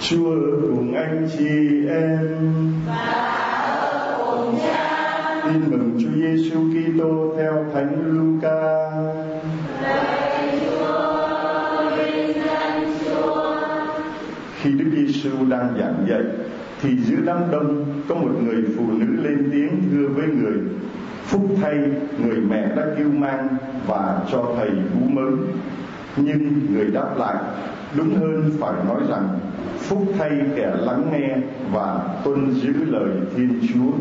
Chúa ở cùng anh chị em và ở cùng Cha. Tin mừng Chúa Giêsu Kitô theo Thánh Luca. Lạy Chúa, vinh danh Chúa. Khi Đức Giêsu đang giảng dạy thì giữa đám đông có một người phụ nữ lên tiếng thưa với người: phúc thay người mẹ đã kêu mang và cho thầy bú mớm. Nhưng người đáp lại: đúng hơn phải nói rằng phúc thay kẻ lắng nghe và tuân giữ lời Thiên Chúa.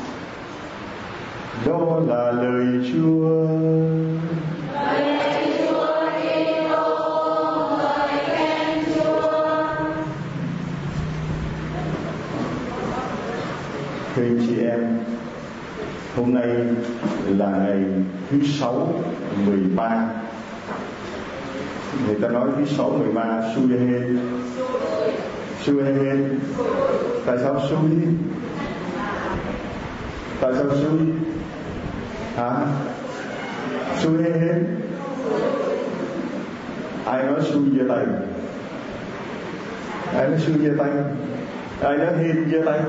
Đó là lời Chúa. Lạy Chúa Kitô, ngợi khen Chúa. Thưa anh chị em, hôm nay là ngày thứ 6 13. Người ta nói thứ 6 13 xui hê. Xui hê. Tại sao xui? Tại sao xui? Hả? Xui hê hê. Ai nói xui giơ tay? Ai nói xui giơ tay? Ai nói hên giơ tay?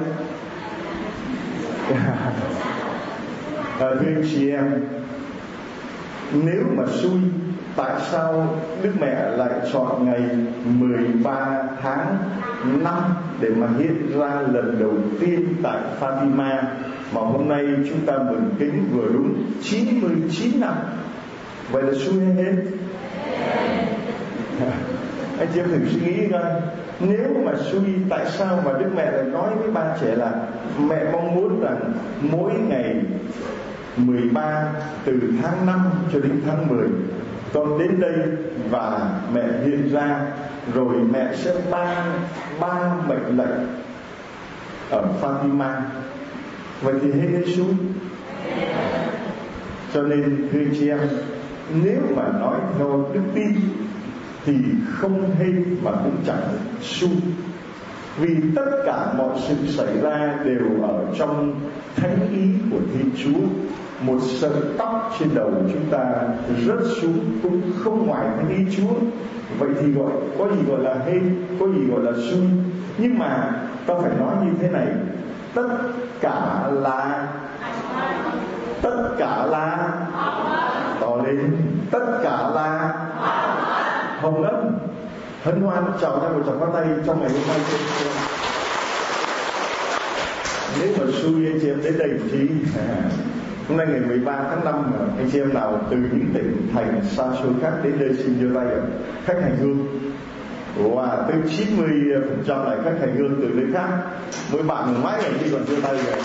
Thưa anh chị em, nếu mà xui, tại sao Đức Mẹ lại chọn ngày 13 tháng 5 để mà hiện ra lần đầu tiên tại Fatima, mà hôm nay chúng ta mừng kính vừa đúng 99 năm? Vậy là xui hay hên? Anh chị em thử suy nghĩ coi, nếu mà xui, tại sao mà Đức Mẹ lại nói với ba trẻ là mẹ mong muốn rằng mỗi ngày 13 từ tháng 5 cho đến tháng 10 con đến đây và mẹ hiện ra, rồi mẹ sẽ ban ba mệnh lệnh ở Fatima. Vậy thì hên hay xui? Cho nên thưa chị em, nếu mà nói theo đức tin thì không hên mà cũng chẳng xui, vì tất cả mọi sự xảy ra đều ở trong thánh ý của Thiên Chúa. Một sợi tóc trên đầu chúng ta rớt xuống cũng không ngoài thánh ý Chúa. Vậy thì có gì gọi là hên, có gì gọi là xui? Nhưng mà ta phải nói như thế này: tất cả là tỏ lên, tất cả là hồng ân. Hân hoan chào nhau một tràng pháo tay trong ngày hôm nay. Nếu mà xui anh chị em đến đây thì hôm nay ngày 13 tháng 5, anh chị em nào từ những tỉnh thành xa xôi khác đến đây xin giơ tay ạ. Khách hành hương, và tới 90% là khách hành hương từ nơi khác. Mỗi bạn mãi ngày khi còn giơ tay vậy.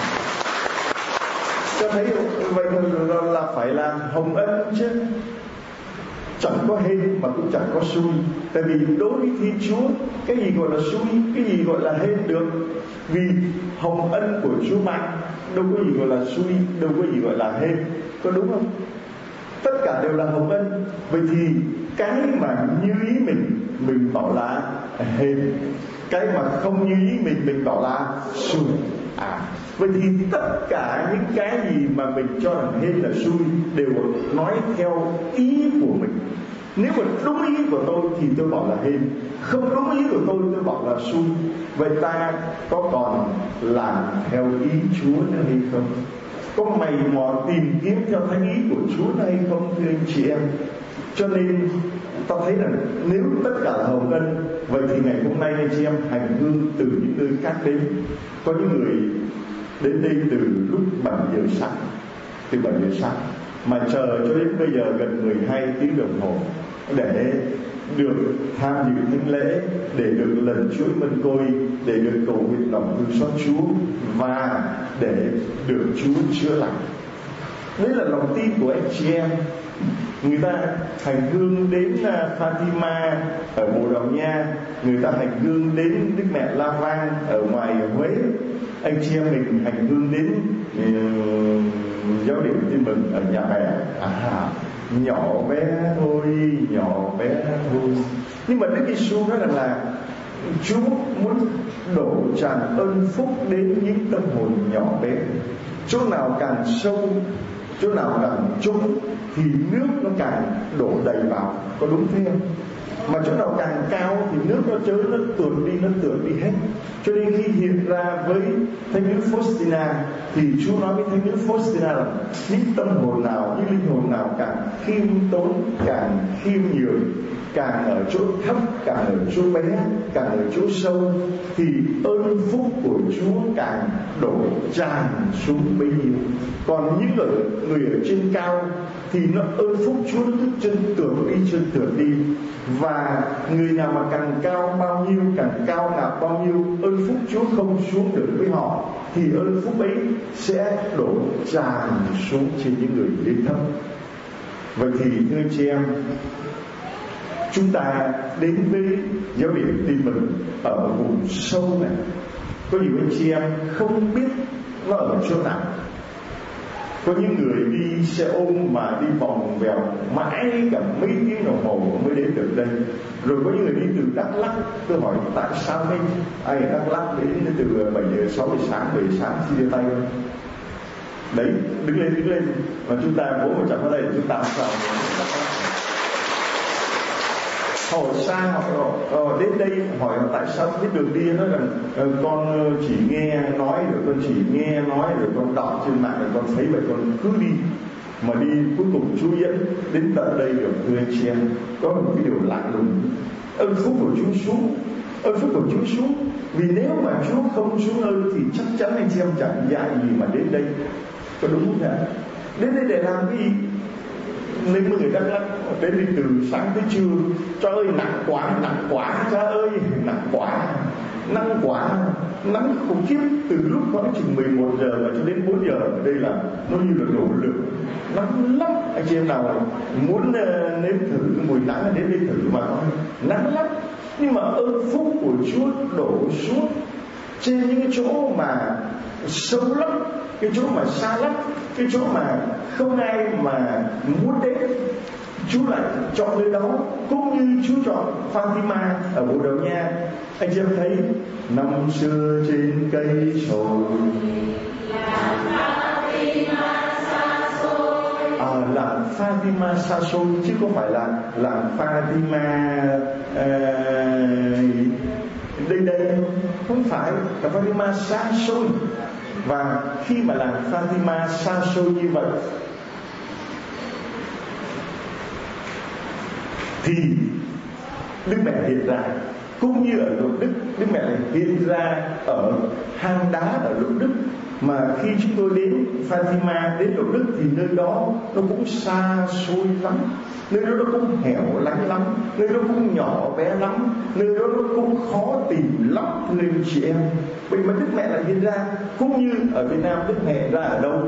Cho thấy vậy là phải là hồng ân chứ, chẳng có hên mà cũng chẳng có xui. Tại vì đối với Thiên Chúa, cái gì gọi là xui, cái gì gọi là hên được? Vì hồng ân của Chúa mạnh, đâu có gì gọi là xui, đâu có gì gọi là hên, có đúng không? Tất cả đều là hồng ân. Vậy thì cái mà như ý mình bảo là hên, cái mà không như ý mình bảo là xui. Vậy thì tất cả những cái gì mà mình cho rằng hên là xui đều nói theo ý của mình. Nếu mà đúng ý của tôi thì tôi bảo là hên, không đúng ý của tôi bảo là xui. Vậy ta có còn làm theo ý Chúa nữa hay không? Có mày mò tìm kiếm theo thánh ý của Chúa nữa hay không, thưa anh chị em? Cho nên ta thấy rằng nếu tất cả là hồng ân, vậy thì ngày hôm nay anh chị em hành hương từ những nơi khác đến. Có những người đến đây từ lúc 7 giờ sáng, từ 7 giờ sáng mà chờ cho đến bây giờ gần 12 tiếng đồng hồ để được tham dự thánh lễ, để được lần chuỗi mân côi, để được cầu nguyện lòng thương xót Chúa và để được Chúa chữa lành. Đấy là lòng tin của anh chị em. Người ta hành hương đến Fatima ở Bồ Đào Nha, người ta hành hương đến Đức Mẹ La Vang ở ngoài Huế. Anh chị em mình hành hương đến giáo điểm Tin Mừng ở Nhà Bè. Nhỏ bé thôi, nhỏ bé thôi. Nhưng mà Đức Giêsu nói rằng là Chúa muốn đổ tràn ơn phúc đến những tâm hồn nhỏ bé. Chỗ nào càng sâu, chỗ nào càng trũng thì nước nó càng đổ đầy vào. Có đúng thế không? mà chỗ nào càng cao thì nước nó trôi, nó tuột đi hết. Cho nên khi hiện ra với thánh nữ Faustina thì Chúa nói với thánh nữ Faustina là những tâm hồn nào, những linh hồn nào càng khiêm tốn, càng khiêm nhường, càng ở chỗ thấp, càng ở chỗ bé, càng ở chỗ sâu, thì ơn phúc của Chúa càng đổ tràn xuống bấy nhiêu. Còn những người ở trên cao thì nó ơn phúc Chúa nó cứ chân trượt đi. Và người nào mà càng cao bao nhiêu, càng cao ngạo bao nhiêu, ơn phúc Chúa không xuống được với họ, thì ơn phúc ấy sẽ đổ tràn xuống trên những người đến thấp. Vậy thì thưa anh chị em, chúng ta đến với giáo điểm tin mừng ở vùng sâu này. Có nhiều anh chị em không biết nó ở chỗ nào. Có những người đi xe ôm mà đi vòng vèo mãi cả mấy tiếng đồng hồ mới đến được đây. Rồi có những người đi từ Đắk Lắk, tôi hỏi tại sao đây ai ở Đắk Lắk đến từ 7 giờ 6 giờ sáng, 7 giờ sáng xin đưa tay không? Đấy, đứng lên và chúng ta vỗ một trận vào đây, chúng ta sao hỏi xa họ đến đây hỏi tại sao biết đường đi, nói rằng con chỉ nghe nói rồi con đọc trên mạng rồi con thấy vậy con cứ đi, mà đi cuối cùng Chúa dẫn đến tận đây được. Thưa anh chị em, có một cái điều lạ lùng, ơn phúc của Chúa xuống, vì nếu mà Chúa không xuống ơn thì chắc chắn anh chị em chẳng dạy gì mà đến đây, có đúng không ạ? Đến đây để làm cái gì? Nên người Đắk Lắk đến đi từ sáng tới trưa. Trời ơi nặng quá, cha ơi nắng quá, nắng khủng khiếp. Từ lúc khoảng chừng 11 giờ mà cho đến 4 giờ, đây là nó như là nổ lửa, nắng lắm. Anh chị em nào muốn nếm thử cái mùi nắng đến đây thử mà nói, nắng lắm. Nhưng mà ơn phúc của Chúa đổ xuống trên những cái chỗ mà sâu lắm, cái chỗ mà xa lắm, cái chỗ mà không ai mà muốn đến, Chúa lại chọn nơi đó. Cũng như Chúa chọn Fatima ở Bồ Đào Nha. Anh chị em thấy năm xưa trên cây sồi làng Fatima xa xôi, chứ không phải là làng Fatima đây không phải, là Fatima xa xôi. Và khi mà làng Fatima xa xôi như vậy thì Đức Mẹ hiện ra. Cũng như ở Lục Đức, Đức Mẹ lại hiện ra ở hang đá ở Lục Đức. Mà khi chúng tôi đến Fatima, đến Lục Đức thì nơi đó nó cũng xa xôi lắm, nơi đó nó cũng hẻo lánh lắm, nơi đó cũng nhỏ bé lắm, nơi đó nó cũng khó tìm lắm thưa anh chị em. Vậy mà Đức Mẹ lại hiện ra. Cũng như ở Việt Nam, Đức Mẹ hiện ra ở đâu?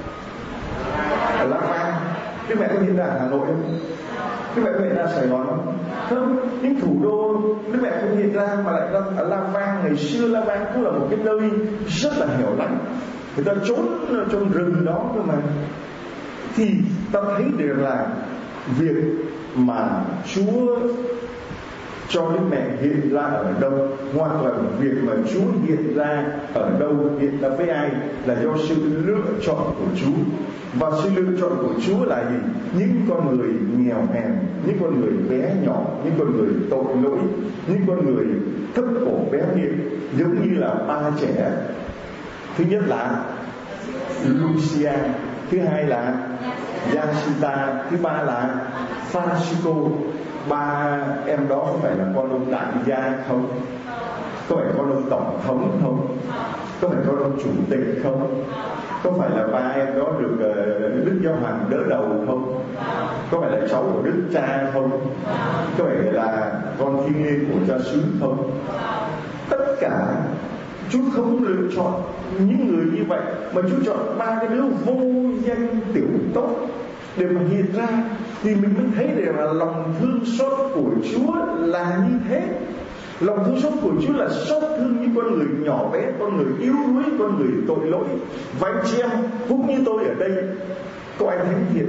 Ở Lạc Vang. Đức Mẹ có hiện ra ở Hà Nội không? Đức Mẹ có hiện ra Sài Gòn không? Không. Những thủ đô Đức Mẹ không hiện ra, mà lại ở La Vang. Ngày xưa La Vang cũng là một cái nơi rất là hẻo lánh, người ta trốn trong rừng đó cơ mà. Thì ta thấy được là việc mà Chúa cho Đức Mẹ hiện ra ở đâu, hoặc là việc mà Chúa hiện ra ở đâu, hiện ra với ai, là do sự lựa chọn của Chúa. Và sự lựa chọn của Chúa là gì? Những con người nghèo hèn, những con người bé nhỏ, những con người tội lỗi, những con người thấp cổ bé miệng, giống như là ba trẻ. Thứ nhất là Lucia, thứ hai là Jacinta, thứ ba là Francisco. Ba em đó có phải là con ông đại gia không? Có phải con ông tổng thống không? Có phải con ông chủ tịch không? Có phải là ba em đó được Đức Giáo Hoàng đỡ đầu không? Có phải là cháu của Đức Cha không? Có phải là con thiêng liêng của Cha xứ không? Tất cả Chúa không lựa chọn những người như vậy, mà Chúa chọn ba cái đứa vô danh tiểu tốt để mà hiện ra. Thì mình mới thấy được là lòng thương xót của Chúa là như thế. Lòng thương xót của Chúa là xót thương những con người nhỏ bé, con người yếu đuối, con người tội lỗi. Và anh chị em cũng như tôi ở đây, có ai thánh thiện đâu,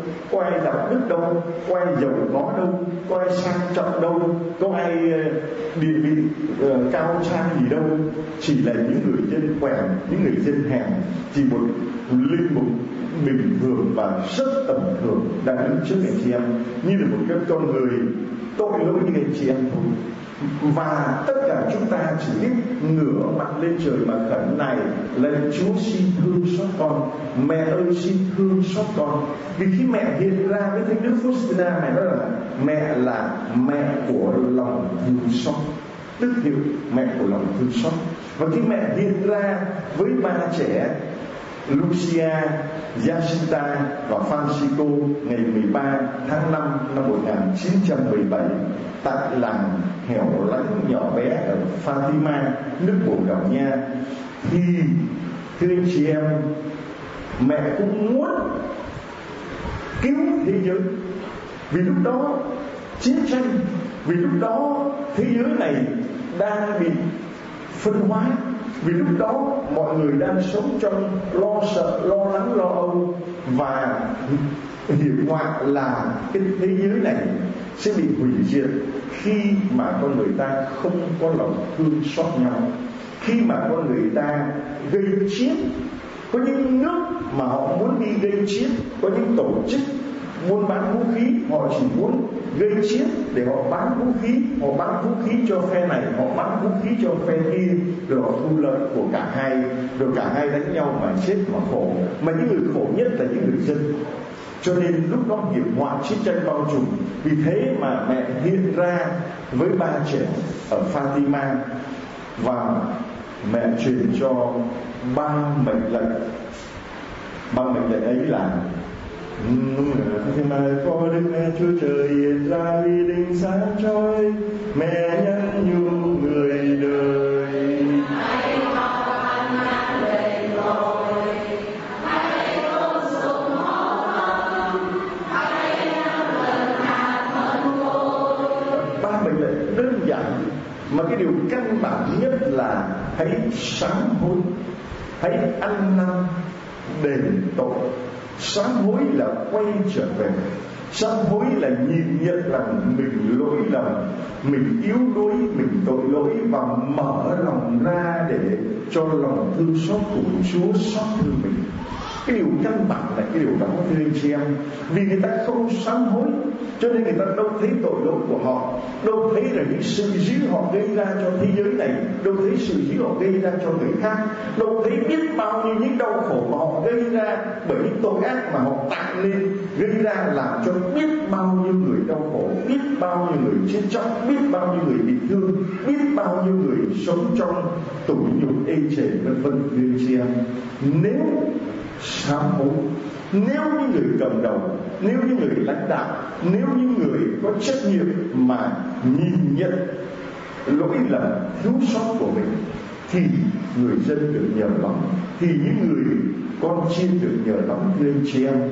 có ai đạo đức đâu, có ai giàu có đâu, có ai sang trọng đâu, có ai địa vị cao sang gì đâu. Chỉ là những người dân quèn, những người dân hèn, chỉ một linh mục bình thường và rất tầm thường đang đứng trước anh chị em, như là một cái con người tội lỗi như anh chị em thôi. Và tất cả chúng ta chỉ biết ngửa mặt lên trời mà khẩn này: lạy Chúa xin thương xót con, mẹ ơi xin thương xót con. Vì khi mẹ hiện ra với Thánh Đức Faustina, mẹ nói là mẹ là mẹ của lòng thương xót, tức hiệu mẹ của lòng thương xót. Và khi mẹ hiện ra với ba trẻ Lucia, Jacinta và Francisco ngày 13 tháng 5 năm 1917 tại làng hẻo lánh nhỏ bé ở Fatima, nước Bồ Đào Nha, thì thưa anh chị em, mẹ cũng muốn cứu thế giới. Vì lúc đó chiến tranh, vì lúc đó thế giới này đang bị phân hóa, vì lúc đó mọi người đang sống trong lo sợ, lo lắng, lo âu, và hiểm họa là cái thế giới này sẽ bị hủy diệt khi mà con người ta không có lòng thương xót nhau, khi mà con người ta gây chiến. Có những nước mà họ muốn đi gây chiến, có những tổ chức buôn bán vũ khí, họ chỉ muốn gây chiến để họ bán vũ khí, họ bán vũ khí cho phe này, họ bán vũ khí cho phe kia, rồi họ thu lợi của cả hai, rồi cả hai đánh nhau mà chết mà khổ. Mà những người khổ nhất là những người dân. Cho nên lúc đó hiểm họa chiến tranh bao trùm. Vì thế mà mẹ hiện ra với ba trẻ ở Fatima và mẹ truyền cho ba mệnh lệnh. Ba mệnh lệnh ấy là: Mà có Đức Mẹ Chúa Trời hiện ra uy linh sáng chói, mẹ nhắn nhủ người đời. Hãy học ăn năn đền tội, hãy tôn sùng họ Thánh, hãy lần hạt thân cô. Ba mệnh lệnh đơn giản mà cái điều căn bản nhất là hãy sám hối, hãy ăn năn đền tội. Sám hối là quay trở về, sám hối là nhìn nhận rằng mình lỗi lầm, mình yếu đuối, mình tội lỗi, và mở lòng ra để cho lòng thương xót của Chúa xót thương mình. Cái điều căn bản là cái điều đó, thưa anh chị em. Vì người ta không sám hối, cho nên người ta đâu thấy tội lỗi của họ, đâu thấy là những sự dữ họ gây ra cho thế giới này, đâu thấy sự dữ họ gây ra cho người khác, đâu thấy biết bao nhiêu những đau khổ mà họ gây ra bởi những tội ác mà họ tạo nên, gây ra làm cho biết bao nhiêu người đau khổ, biết bao nhiêu người chết chóc, biết bao nhiêu người bị thương, biết bao nhiêu người sống trong tủi nhục ê chề vân vân. Thưa anh chị em, nếu sám hối, nếu những người cầm đầu, nếu những người lãnh đạo, nếu những người có trách nhiệm mà nhìn nhận lỗi lầm thiếu sót của mình, thì người dân được nhờ lắm, thì những người con chiên được nhờ lắm. Thưa anh chị em,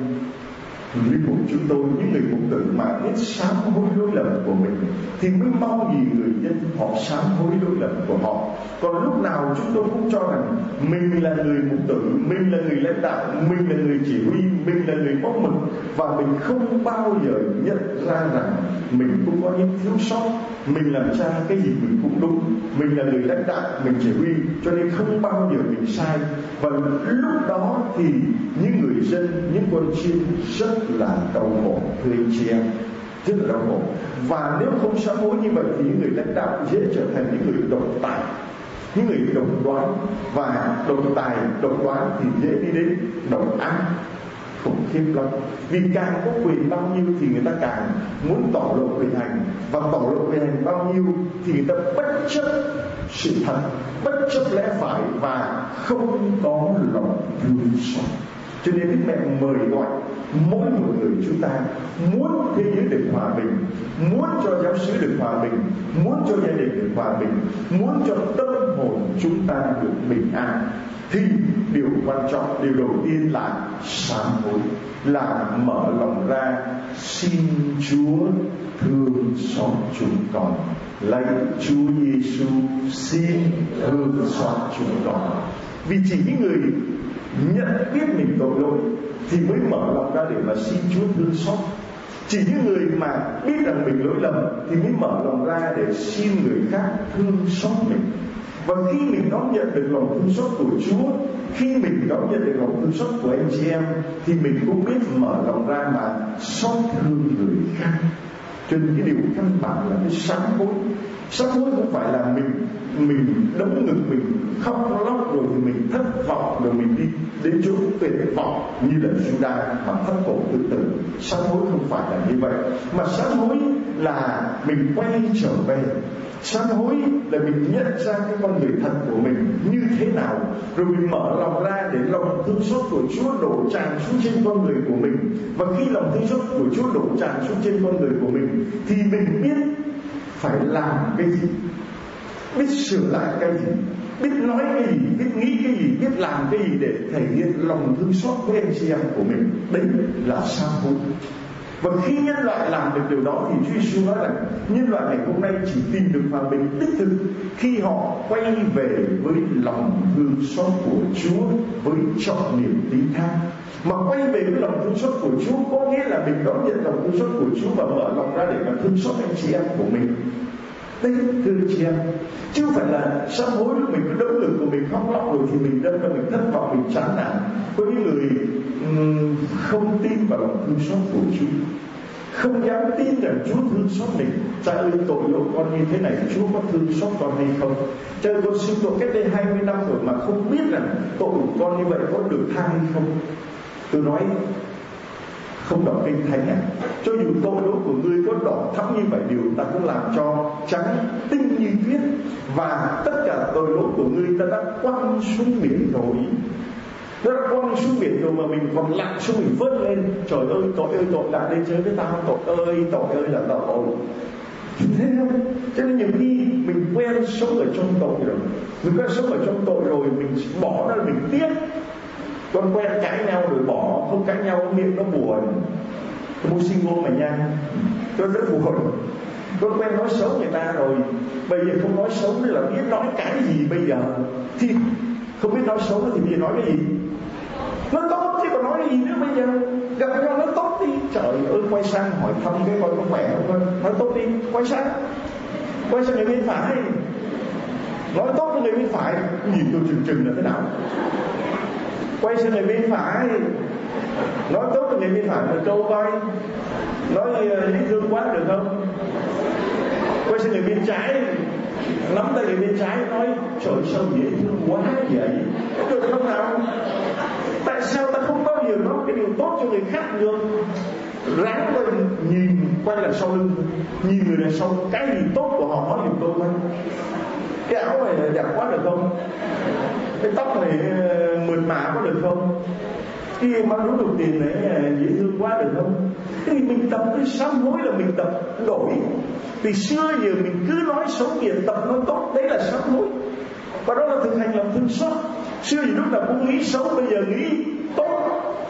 linh mục chúng tôi, những người mục tử mà biết sám hối lỗi lầm của mình thì mới mong gì người dân họ sám hối lỗi lầm của họ. Còn lúc nào chúng tôi cũng cho rằng mình là người mục tử, mình là người lãnh đạo, mình là người chỉ huy, mình là người mẫu mực, và mình không bao giờ nhận ra rằng mình cũng có những thiếu sót. Mình làm cha cái gì mình cũng đúng, mình là người lãnh đạo, mình chỉ huy, cho nên không bao giờ mình sai. Và lúc đó thì những người dân, những con chiên rất là đau khổ, thưa anh chị em, rất là đau khổ. Và nếu không sám hối như vậy thì những người lãnh đạo dễ trở thành những người độc tài, những người độc đoán, và độc tài, độc đoán thì dễ đi đến độc ác khủng khiếp lắm. Vì càng có quyền bao nhiêu thì người ta càng muốn tỏ lộ quyền hành, và tỏ lộ quyền hành bao nhiêu thì người ta bất chấp sự thật, bất chấp lẽ phải, và không có lòng thương xót. Cho nên Đức Mẹ mời gọi mỗi một người chúng ta muốn thế giới được hòa bình, muốn cho giáo xứ được hòa bình, muốn cho gia đình được hòa bình, muốn cho tâm hồn chúng ta được bình an, thì điều quan trọng, điều đầu tiên là sám hối, là mở lòng ra xin Chúa thương xót chúng con. Lạy Chúa Giêsu, xin thương xót chúng con. Vì chỉ những người nhận biết mình tội lỗi, thì mới mở lòng ra để mà xin Chúa thương xót. Chỉ những người mà biết rằng mình lỗi lầm thì mới mở lòng ra để xin người khác thương xót mình. Và khi mình đón nhận được lòng thương xót của Chúa, khi mình đón nhận được lòng thương xót của anh chị em, thì mình cũng biết mở lòng ra mà xót thương người khác. Cho nên cái điều căn bản là cái sám hối. Sám hối không phải là mình đấm ngực, mình khóc lóc rồi thì mình thất vọng, rồi mình đi đến chỗ tuyệt vọng như là Juda mà thất cổ tự tử. Sám hối không phải là như vậy, mà sám hối là mình quay trở về. Sám hối là mình nhận ra cái con người thật của mình như thế nào, rồi mình mở lòng ra để lòng thương xót của Chúa đổ tràn xuống trên con người của mình. Và khi lòng thương xót của Chúa đổ tràn xuống trên con người của mình thì mình biết phải làm cái gì, biết sửa lại cái gì, biết nói cái gì, biết nghĩ cái gì, biết làm cái gì để thể hiện lòng thương xót với anh chị em của mình. Đấy là sám hối. Và khi nhân loại làm được điều đó thì Chúa Giêsu nói rằng nhân loại ngày hôm nay chỉ tìm được hòa bình đích thực khi họ quay về với lòng thương xót của Chúa với trọn niềm tín thác. Mà quay về với lòng thương xót của Chúa có nghĩa là mình đón nhận lòng thương xót của Chúa và mở lòng ra để mà thương xót anh chị em của mình. Đấy, thưa chị em, chứ không phải là sám hối lúc mình có đấm ngực của mình khóc lóc rồi thì mình đâm ra mình thất vọng, mình chán nản. Có những người không tin vào lòng thương xót của Chúa, không dám tin rằng Chúa thương xót mình. Cha ơi, tội lỗi con như thế này, Chúa có thương xót con hay không? Cha ơi, con xin tội cách đây 20 năm rồi mà không biết rằng tội của con như vậy có được tha hay không. Tôi nói không đọc kinh thánh à? Cho dù tội lỗi của ngươi có đỏ thẫm như vậy, điều ta cũng làm cho trắng tinh như tuyết, và tất cả tội lỗi của ngươi ta đã quăng xuống biển rồi. Nó đã quăng xuống biển rồi mà mình còn lặn xuống, mình vớt lên. Trời ơi tội lại đây chơi với tao, tội ơi là tội. Thế không? Cho nên nhiều khi mình quen sống ở trong tội rồi, mình quen sống ở trong tội rồi, mình bỏ ra mình tiếc. Con quen cãi nhau rồi bỏ, không cãi nhau miệng nó buồn. Mua single mà nha, nó rất buồn. Con quen nói xấu người ta rồi, bây giờ không nói xấu nữa là biết nói cái gì bây giờ. Thì không biết nói xấu nữa thì bây giờ nói cái gì? Nó tốt chứ còn nói cái gì nữa bây giờ. Gặp nhau nó tốt đi. Trời ơi, quay sang hỏi thăm cái coi có khỏe không. Nói tốt đi, quay sang người bên phải. Nói tốt với người bên phải. Nhìn tôi chừng là thế nào? Quay sang người bên phải, nói tốt với người bên phải một câu coi. Nói dễ thương quá được không? Quay sang người bên trái, nắm tay người bên trái, nói trời sao dễ thương quá vậy? Được không nào? Tại sao ta không bao giờ nói cái điều tốt cho người khác được? Ráng lên nhìn quay lại sau lưng, nhìn người đằng sau, cái gì tốt của họ nói giùm tôi thôi. Cái áo này đẹp quá được không? Cái tóc này mượt mà có được không? Cái mang rút đồng tiền này dễ thương quá được không? Thì mình tập cái sám hối là mình tập đổi. Từ xưa giờ mình cứ nói xấu, giờ tập nói tốt, đấy là sám hối. Và đó là thực hành lòng thương xót. Xưa thì lúc nào cũng nghĩ xấu, bây giờ nghĩ tốt.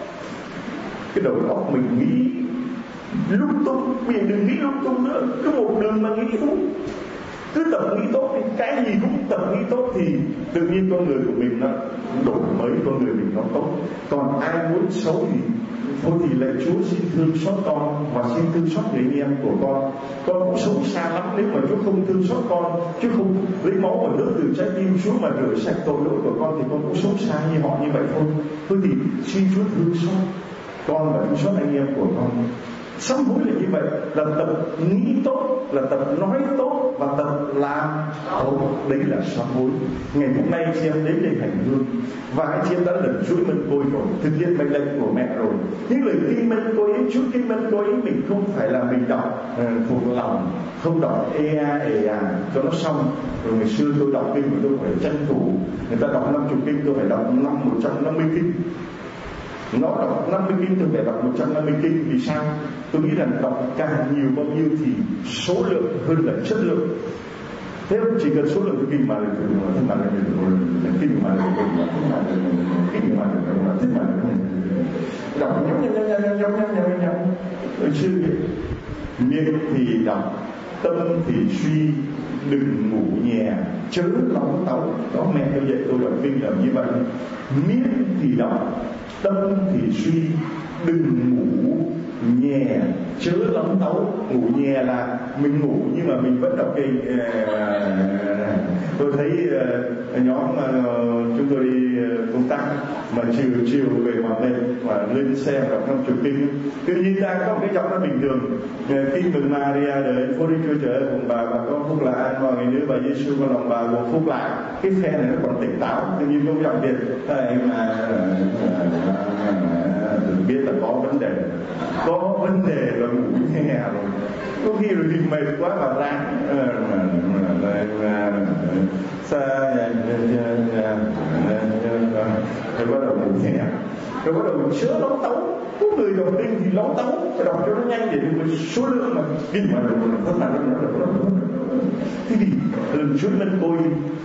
Cái đầu óc mình nghĩ lung tung, bây giờ đừng nghĩ lung tung nữa, cứ một đường mà nghĩ đúng. Cứ tập nghĩ tốt thì cái gì cũng tập nghĩ tốt thì tự nhiên con người của mình nó đổi mới, con người mình nó tốt. Còn ai muốn xấu thì thôi thì lạy Chúa xin thương xót con và xin thương xót người em của con cũng xấu xa lắm nếu mà Chúa không thương xót con, Chúa không lấy máu và nước từ trái tim Chúa mà rửa sạch tội lỗi của con thì con cũng xấu xa như họ như vậy thôi. Thôi thì xin Chúa thương xót con và thương xót anh em của con. Sám hối là như vậy, là tập nghĩ tốt, là tập nói tốt và tập làm tốt. Đấy là sám hối. Ngày hôm nay chị em đến đây hành hương và anh chị em đã lần chuỗi mân côi rồi, thực hiện mệnh lệnh của mẹ rồi. Những lời kinh mân côi ấy, chút kinh mân côi ấy mình không phải là mình đọc thuộc lòng, không đọc cho nó xong. Rồi ngày xưa tôi đọc kinh mà tôi phải tranh thủ, người ta đọc 50 kinh tôi phải đọc 150 kinh. Nó đọc 50 kinh tôi phải đọc 150 kinh. Vì sao? Tôi nghĩ rằng đọc càng nhiều bao nhiêu thì số lượng hơn là chất lượng. Thế chỉ cần số lượng kinh mà là kinh mà là kinh mà là đọc nhắm rồi chưa miệng thì đọc, tâm thì suy, đừng ngủ nhẹ, chớ lóng tấu. Đó mẹ tôi dạy tôi đọc kinh là như vậy. Miệng thì đọc, tâm thì suy, đừng ngủ nhè, chớ lóng tấu. Ngủ nhè là mình ngủ nhưng mà mình vẫn đọc kinh. Tôi thấy nhóm chúng tôi đi công tác mà chiều về mà lên mà lên xe đọc 50 kinh, tự nhiên ta có một cái giọng nó bình thường, tin mừng Maria đời phúc Đức Chúa Trời cùng bà có phúc lạ an vào ngày nữ bà Giêsu con lòng bà gồm phúc lạ. Cái phe này nó còn tỉnh táo, tự nhiên không giọng Việt anh mà biết là có vấn đề là ngủ nghe rồi, có khi rồi thì mệt quá mà ráng rồi bắt đầu ngủ nhẹ, rồi bắt đầu chữa lóng tấu. Có người đọc kinh thì lóng tấu, phải đọc cho nó nhanh để được số lượng mà kinh mà được rất là thế thì lần trước lên tôi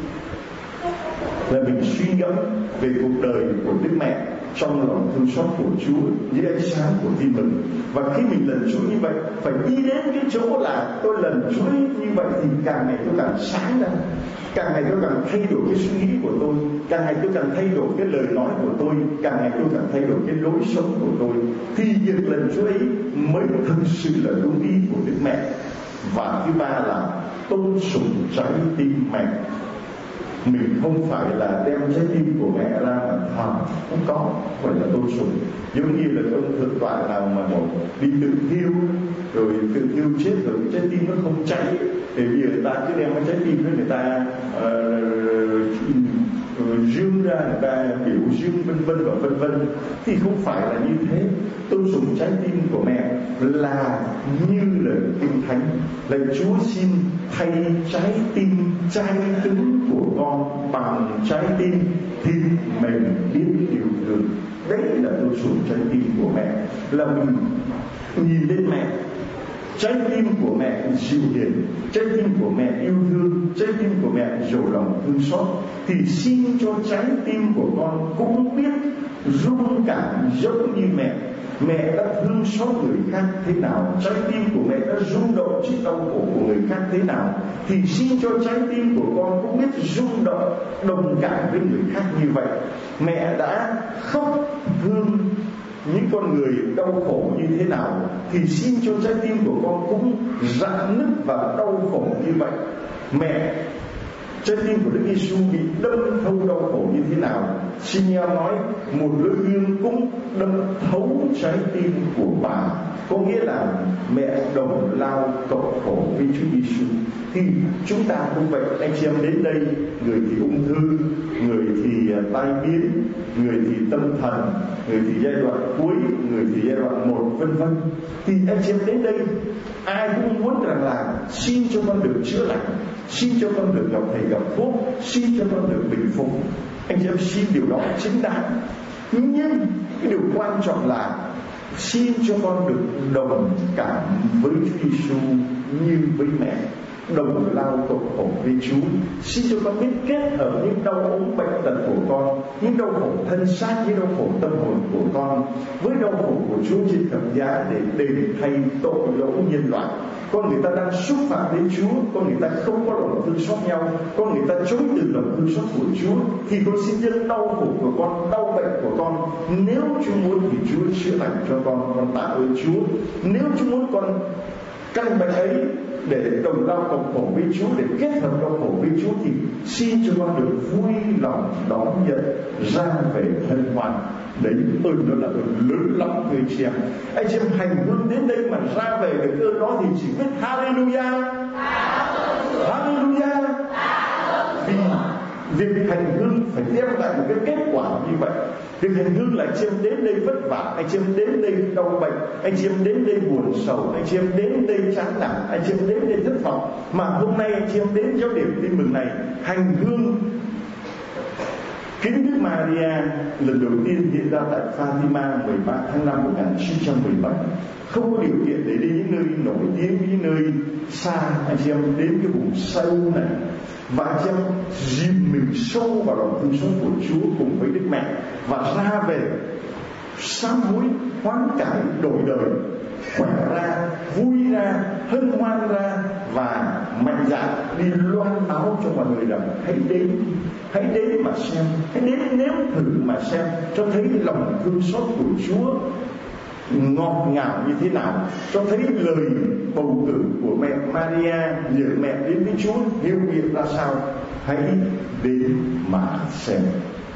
là mình suy ngẫm về cuộc đời của Đức Mẹ trong lòng thương xót của Chúa dưới ánh sáng của tin mừng. Và khi mình lần Chúa như vậy, phải đi đến cái chỗ là tôi lần Chúa như vậy thì càng ngày tôi càng sáng ra, càng ngày tôi càng thay đổi cái suy nghĩ của tôi, càng ngày tôi càng thay đổi cái lời nói của tôi, càng ngày tôi càng thay đổi cái lối sống của tôi. Thì việc lần Chúa ấy mới thực sự là đúng ý của Đức Mẹ. Và thứ ba là tôn sùng trái tim mẹ. Mình không phải là đem trái tim của mẹ ra mà thờ, không có, phải là tôn sùng. Giống như là trong thượng tọa nào mà một đi tự thiêu, rồi tự thiêu chết rồi trái tim nó không cháy, thì bây giờ người ta cứ đem cái trái tim đó người ta dương ra, người ta biểu dương vân vân, thì không phải là như thế. Tôn sùng trái tim của mẹ là như lời Kinh Thánh, lạy Chúa xin thay trái tim chai cứng của con bằng trái tim thịt mềm biết yêu thương. Đấy là tôn sùng trái tim của mẹ, là mình nhìn lên mẹ. Trái tim của mẹ dịu hiền, trái tim của mẹ yêu thương, trái tim của mẹ giàu lòng thương xót, thì xin cho trái tim của con cũng biết rung cảm giống như mẹ. Mẹ đã thương xót người khác thế nào, trái tim của mẹ đã rung động trước đau khổ của người khác thế nào, thì xin cho trái tim của con cũng biết rung động đồng cảm với người khác như vậy. Mẹ đã khóc thương những con người đau khổ như thế nào, thì xin cho trái tim của con cũng rạn nứt và đau khổ như vậy. Mẹ, trái tim của Đức Giêsu bị đâm thấu đau khổ như thế nào, xin nhau nói một lưỡi gươm cũng đâm thấu trái tim của bà. Có nghĩa là mẹ đồng lao cộng khổ với Chúa Giêsu. Thì chúng ta cũng vậy, anh chị em đến đây, người thì ung thư, người thì tai biến, người thì tâm thần, người thì giai đoạn cuối, người thì giai đoạn 1 vân vân. Thì anh chị em đến đây, ai cũng muốn rằng là xin cho con được chữa lành, xin cho con được gặp thầy gặp thuốc, xin cho con được bình phục. Anh chị em xin điều đó chính đáng. Nhưng cái điều quan trọng là xin cho con được đồng cảm với Chúa Giêsu như với mẹ, đồng lao cộng khổ với Chúa. Xin cho con biết kết hợp những đau ốm bệnh tật của con, những đau khổ thân xác, những đau khổ tâm hồn của con với đau khổ của Chúa trên thập giá, để đền thay tội lỗi nhân loại. Con người ta đang xúc phạm đến Chúa, con người ta không có lòng thương xót nhau, con người ta chối từ lòng thương xót của Chúa, thì con xin dâng đau khổ của con, đau bệnh của con. Nếu Chúa muốn thì Chúa chữa lành cho con tạ ơn Chúa. Nếu Chúa muốn con căn bệnh ấy để đồng lao cộng khổ với Chúa, để kết hợp đau khổ với Chúa, thì xin cho con được vui lòng đón nhận ra về hân hoan. Đấy, ơn đó là ơn lớn lắm người chị em. Anh chị em hành hương đến đây mà ra về được ơn đó thì chỉ biết Hallelujah, Hallelujah. Vì việc hành hương phải đem lại một cái kết quả như vậy. Việc hành hương là anh chị em đến đây vất vả, anh chị em đến đây đau bệnh, anh chị em đến đây buồn sầu, anh chị em đến đây chán nản, anh chị em đến đây thất vọng. Mà hôm nay anh chị em đến giáo điểm tin mừng này, hành hương kính Đức Maria lần đầu tiên hiện ra tại Fatima 13 tháng 5 1917. Không có điều kiện để đi những nơi nổi tiếng, những nơi xa, anh chị em đến cái vùng sâu này và anh chị em dìm mình sâu vào lòng thương xót của Chúa cùng với Đức Mẹ, và ra về sám hối, hoán cải, đổi đời, khỏe ra, vui ra, hân hoan ra, và mạnh dạn đi loan báo cho mọi người rằng hãy đến mà xem, hãy đến nếm thử mà xem, cho thấy lòng thương xót của Chúa ngọt ngào như thế nào, cho thấy lời bầu cử của mẹ Maria, nhờ mẹ đến với Chúa hiếu nghĩa ra sao. Hãy đến mà xem.